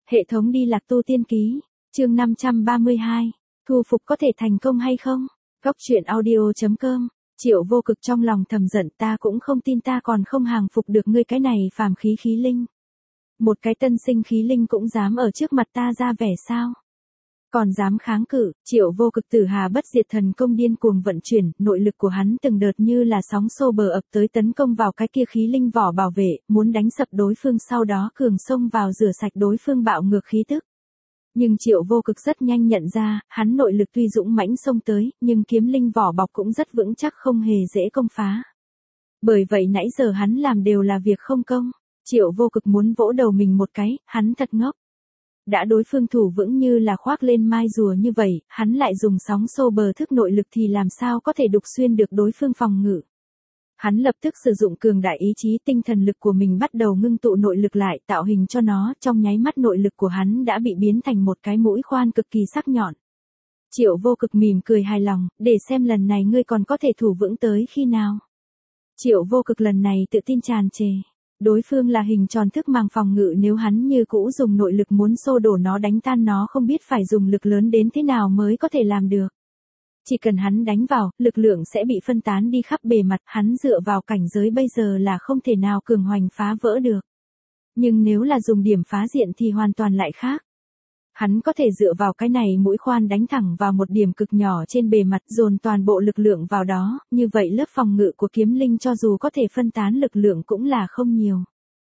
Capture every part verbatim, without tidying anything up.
Hệ thống đi lạc tu tiên ký, chương năm trăm ba mươi hai, thu phục có thể thành công hay không? Góc truyện audio.com, Triệu Vô Cực trong lòng thầm giận, ta cũng không tin ta còn không hàng phục được ngươi cái này phàm khí khí linh. Một cái tân sinh khí linh cũng dám ở trước mặt ta ra vẻ sao? Còn dám kháng cự. Triệu Vô Cực tử hà bất diệt thần công điên cuồng vận chuyển, nội lực của hắn từng đợt như là sóng xô bờ ập tới tấn công vào cái kia khí linh vỏ bảo vệ, muốn đánh sập đối phương, sau đó cường xông vào rửa sạch đối phương bạo ngược khí tức. Nhưng Triệu Vô Cực rất nhanh nhận ra, hắn nội lực tuy dũng mãnh xông tới, nhưng kiếm linh vỏ bọc cũng rất vững chắc, không hề dễ công phá. Bởi vậy nãy giờ hắn làm đều là việc không công. Triệu Vô Cực muốn vỗ đầu mình một cái, hắn thật ngốc. Đã đối phương thủ vững như là khoác lên mai rùa như vậy, hắn lại dùng sóng xô bờ thức nội lực thì làm sao có thể đục xuyên được đối phương phòng ngự. Hắn lập tức sử dụng cường đại ý chí, tinh thần lực của mình bắt đầu ngưng tụ nội lực lại, tạo hình cho nó, trong nháy mắt nội lực của hắn đã bị biến thành một cái mũi khoan cực kỳ sắc nhọn. Triệu Vô Cực mỉm cười hài lòng, để xem lần này ngươi còn có thể thủ vững tới khi nào. Triệu Vô Cực lần này tự tin tràn trề. Đối phương là hình tròn thức màng phòng ngự, nếu hắn như cũ dùng nội lực muốn xô đổ nó, đánh tan nó, không biết phải dùng lực lớn đến thế nào mới có thể làm được. Chỉ cần hắn đánh vào, lực lượng sẽ bị phân tán đi khắp bề mặt, hắn dựa vào cảnh giới bây giờ là không thể nào cường hoành phá vỡ được. Nhưng nếu là dùng điểm phá diện thì hoàn toàn lại khác. Hắn có thể dựa vào cái này mũi khoan đánh thẳng vào một điểm cực nhỏ trên bề mặt, dồn toàn bộ lực lượng vào đó, như vậy lớp phòng ngự của kiếm linh cho dù có thể phân tán lực lượng cũng là không nhiều.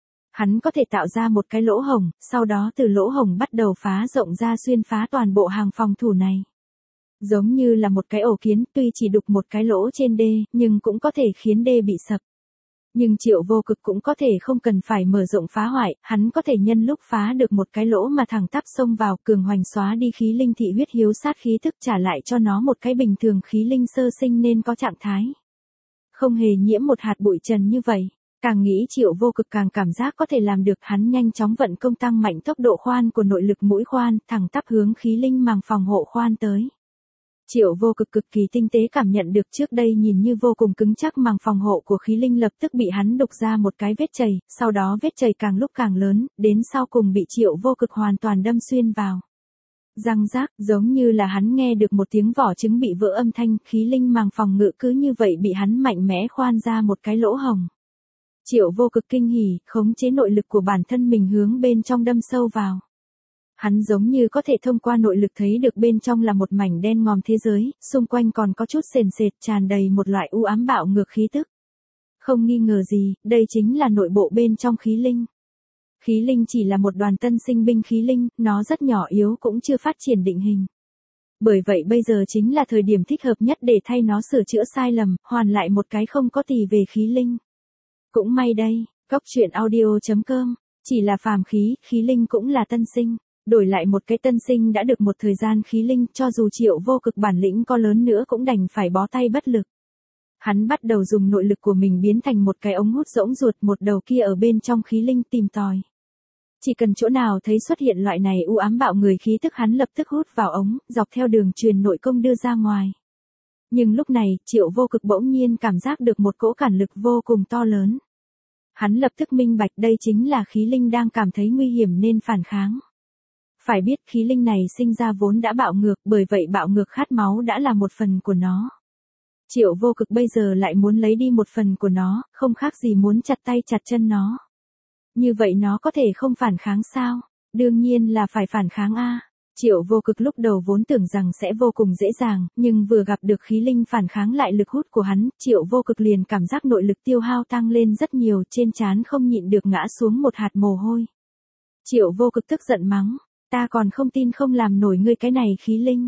Hắn có thể tạo ra một cái lỗ hổng, sau đó từ lỗ hổng bắt đầu phá rộng ra, xuyên phá toàn bộ hàng phòng thủ này. Giống như là một cái ổ kiến, tuy chỉ đục một cái lỗ trên đê, nhưng cũng có thể khiến đê bị sập. Nhưng Triệu Vô Cực cũng có thể không cần phải mở rộng phá hoại, hắn có thể nhân lúc phá được một cái lỗ mà thẳng tắp xông vào, cường hoành xóa đi khí linh thị huyết hiếu sát khí thức, trả lại cho nó một cái bình thường khí linh sơ sinh nên có trạng thái. Không hề nhiễm một hạt bụi trần như vậy. Càng nghĩ Triệu Vô Cực càng cảm giác có thể làm được, hắn nhanh chóng vận công tăng mạnh tốc độ khoan của nội lực mũi khoan, thẳng tắp hướng khí linh màng phòng hộ khoan tới. Triệu Vô Cực cực kỳ tinh tế cảm nhận được trước đây nhìn như vô cùng cứng chắc màng phòng hộ của khí linh lập tức bị hắn đục ra một cái vết chày, sau đó vết chày càng lúc càng lớn, đến sau cùng bị Triệu Vô Cực hoàn toàn đâm xuyên vào. Răng rác, giống như là hắn nghe được một tiếng vỏ trứng bị vỡ âm thanh, khí linh màng phòng ngự cứ như vậy bị hắn mạnh mẽ khoan ra một cái lỗ hổng. Triệu Vô Cực kinh hỉ, khống chế nội lực của bản thân mình hướng bên trong đâm sâu vào. Hắn giống như có thể thông qua nội lực thấy được bên trong là một mảnh đen ngòm thế giới, xung quanh còn có chút sền sệt, tràn đầy một loại u ám bạo ngược khí tức. Không nghi ngờ gì, đây chính là nội bộ bên trong khí linh. Khí linh chỉ là một đoàn tân sinh binh khí linh, nó rất nhỏ yếu, cũng chưa phát triển định hình. Bởi vậy bây giờ chính là thời điểm thích hợp nhất để thay nó sửa chữa sai lầm, hoàn lại một cái không có tì về khí linh. Cũng may đây, góc truyện audio.com, chỉ là phàm khí, khí linh cũng là tân sinh. Đổi lại một cái tân sinh đã được một thời gian khí linh, cho dù Triệu Vô Cực bản lĩnh có lớn nữa cũng đành phải bó tay bất lực. Hắn bắt đầu dùng nội lực của mình biến thành một cái ống hút rỗng ruột, một đầu kia ở bên trong khí linh tìm tòi. Chỉ cần chỗ nào thấy xuất hiện loại này u ám bạo người khí tức, hắn lập tức hút vào ống, dọc theo đường truyền nội công đưa ra ngoài. Nhưng lúc này, Triệu Vô Cực bỗng nhiên cảm giác được một cỗ cản lực vô cùng to lớn. Hắn lập tức minh bạch đây chính là khí linh đang cảm thấy nguy hiểm nên phản kháng. Phải biết khí linh này sinh ra vốn đã bạo ngược, bởi vậy bạo ngược khát máu đã là một phần của nó. Triệu Vô Cực bây giờ lại muốn lấy đi một phần của nó, không khác gì muốn chặt tay chặt chân nó. Như vậy nó có thể không phản kháng sao? Đương nhiên là phải phản kháng a. Triệu Vô Cực lúc đầu vốn tưởng rằng sẽ vô cùng dễ dàng, nhưng vừa gặp được khí linh phản kháng lại lực hút của hắn, Triệu Vô Cực liền cảm giác nội lực tiêu hao tăng lên rất nhiều, trên trán không nhịn được ngã xuống một hạt mồ hôi. Triệu Vô Cực tức giận mắng. Ta còn không tin không làm nổi ngươi cái này khí linh.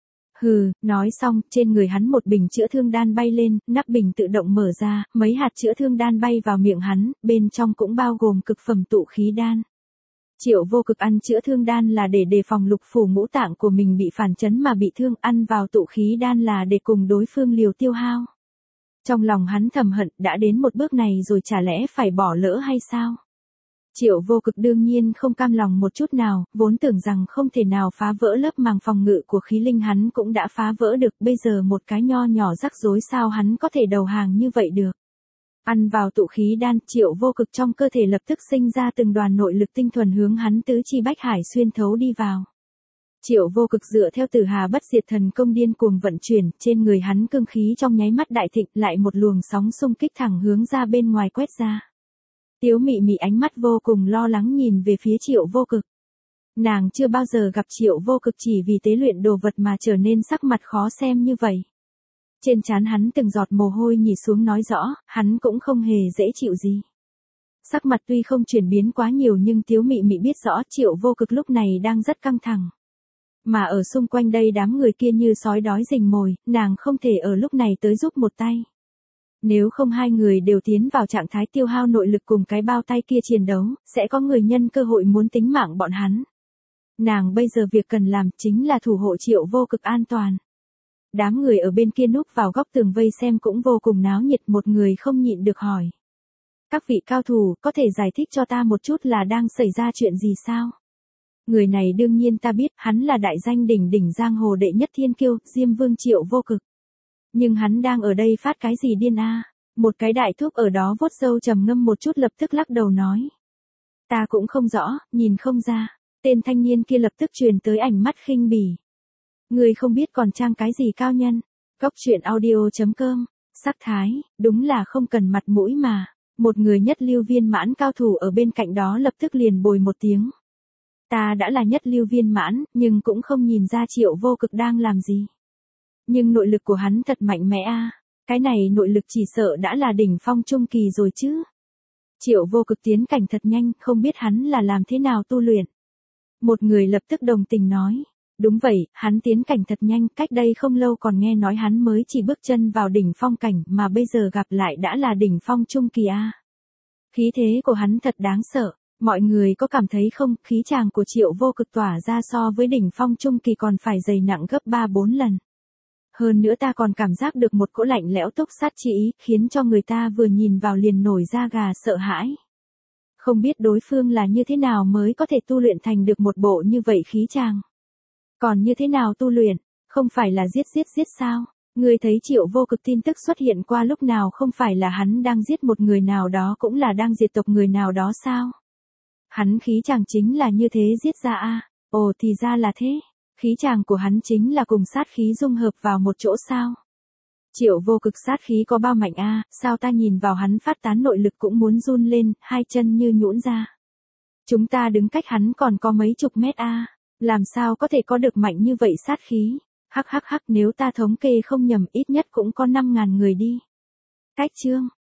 Hừ, nói xong, trên người hắn một bình chữa thương đan bay lên, nắp bình tự động mở ra, mấy hạt chữa thương đan bay vào miệng hắn, bên trong cũng bao gồm cực phẩm tụ khí đan. Triệu Vô Cực ăn chữa thương đan là để đề phòng lục phủ ngũ tạng của mình bị phản chấn mà bị thương, ăn vào tụ khí đan là để cùng đối phương liều tiêu hao. Trong lòng hắn thầm hận, đã đến một bước này rồi chả lẽ phải bỏ lỡ hay sao? Triệu Vô Cực đương nhiên không cam lòng một chút nào, vốn tưởng rằng không thể nào phá vỡ lớp màng phòng ngự của khí linh hắn cũng đã phá vỡ được, bây giờ một cái nho nhỏ rắc rối sao hắn có thể đầu hàng như vậy được. Ăn vào tụ khí đan, Triệu Vô Cực trong cơ thể lập tức sinh ra từng đoàn nội lực tinh thuần hướng hắn tứ chi bách hải xuyên thấu đi vào. Triệu Vô Cực dựa theo Tử Hà Bất Diệt Thần Công điên cuồng vận chuyển, trên người hắn cương khí trong nháy mắt đại thịnh, lại một luồng sóng xung kích thẳng hướng ra bên ngoài quét ra. Tiếu Mị Mị ánh mắt vô cùng lo lắng nhìn về phía Triệu Vô Cực. Nàng chưa bao giờ gặp Triệu Vô Cực chỉ vì tế luyện đồ vật mà trở nên sắc mặt khó xem như vậy. Trên trán hắn từng giọt mồ hôi nhì xuống nói rõ, hắn cũng không hề dễ chịu gì. Sắc mặt tuy không chuyển biến quá nhiều nhưng Tiếu Mị Mị biết rõ Triệu Vô Cực lúc này đang rất căng thẳng. Mà ở xung quanh đây đám người kia như sói đói rình mồi, nàng không thể ở lúc này tới giúp một tay. Nếu không hai người đều tiến vào trạng thái tiêu hao nội lực cùng cái bao tay kia chiến đấu, sẽ có người nhân cơ hội muốn tính mạng bọn hắn. Nàng bây giờ việc cần làm chính là thủ hộ Triệu Vô Cực an toàn. Đám người ở bên kia núp vào góc tường vây xem cũng vô cùng náo nhiệt, một người không nhịn được hỏi. Các vị cao thủ, có thể giải thích cho ta một chút là đang xảy ra chuyện gì sao? Người này đương nhiên ta biết, hắn là đại danh đỉnh đỉnh giang hồ đệ nhất thiên kiêu, Diêm Vương Triệu Vô Cực. Nhưng hắn đang ở đây phát cái gì điên a? Một cái đại thúc ở đó vuốt râu trầm ngâm một chút lập tức lắc đầu nói. Ta cũng không rõ, nhìn không ra. Tên thanh niên kia lập tức truyền tới ảnh mắt khinh bỉ. Người không biết còn trang cái gì cao nhân. Góc truyện audio chấm com. Sắc thái, đúng là không cần mặt mũi mà. Một người nhất lưu viên mãn cao thủ ở bên cạnh đó lập tức liền bồi một tiếng. Ta đã là nhất lưu viên mãn, nhưng cũng không nhìn ra Triệu Vô Cực đang làm gì. Nhưng nội lực của hắn thật mạnh mẽ a. Cái này nội lực chỉ sợ đã là đỉnh phong trung kỳ rồi chứ. Triệu Vô Cực tiến cảnh thật nhanh, không biết hắn là làm thế nào tu luyện. Một người lập tức đồng tình nói. Đúng vậy, hắn tiến cảnh thật nhanh, cách đây không lâu còn nghe nói hắn mới chỉ bước chân vào đỉnh phong cảnh mà bây giờ gặp lại đã là đỉnh phong trung kỳ a. Khí thế của hắn thật đáng sợ. Mọi người có cảm thấy không, khí tràng của Triệu Vô Cực tỏa ra so với đỉnh phong trung kỳ còn phải dày nặng gấp ba bốn lần. Hơn nữa ta còn cảm giác được một cỗ lạnh lẽo túc sát chi ý, khiến cho người ta vừa nhìn vào liền nổi da gà sợ hãi. Không biết đối phương là như thế nào mới có thể tu luyện thành được một bộ như vậy khí tràng. Còn như thế nào tu luyện, không phải là giết giết giết sao? Người thấy Triệu Vô Cực tin tức xuất hiện qua lúc nào không phải là hắn đang giết một người nào đó cũng là đang diệt tộc người nào đó sao? Hắn khí chàng chính là như thế giết ra a. Ồ thì ra là thế. Khí chàng của hắn chính là cùng sát khí dung hợp vào một chỗ sao? Triệu Vô Cực sát khí có bao mạnh a, sao ta nhìn vào hắn phát tán nội lực cũng muốn run lên, hai chân như nhũn ra. Chúng ta đứng cách hắn còn có mấy chục mét a, làm sao có thể có được mạnh như vậy sát khí? Hắc hắc hắc, nếu ta thống kê không nhầm ít nhất cũng có năm ngàn người đi. Cách chương